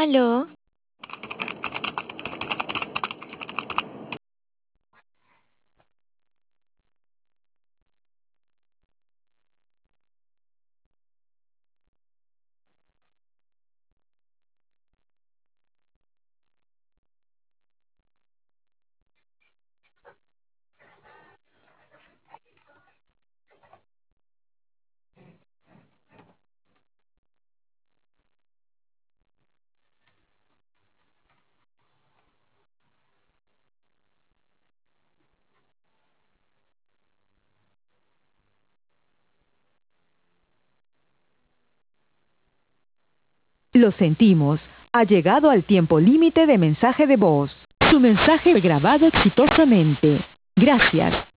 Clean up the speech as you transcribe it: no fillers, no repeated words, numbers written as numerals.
Aló, Lo sentimos, ha llegado al tiempo límite de mensaje de voz. Su mensaje fue grabado exitosamente. Gracias.